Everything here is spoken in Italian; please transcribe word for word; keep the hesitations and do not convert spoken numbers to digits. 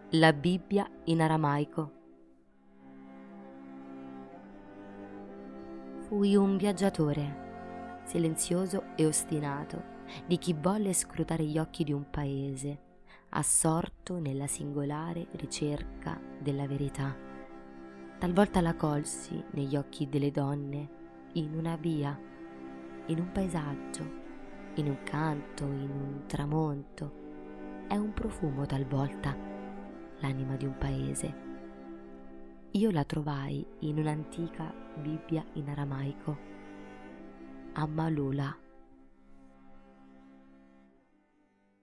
La Bibbia in aramaico. Fui un viaggiatore, silenzioso e ostinato, di chi volle scrutare gli occhi di un paese, assorto nella singolare ricerca della verità. Talvolta la colsi negli occhi delle donne, in una via, in un paesaggio, in un canto, in un tramonto. È un profumo talvolta l'anima di un paese. Io la trovai in un'antica Bibbia in aramaico, a Malula.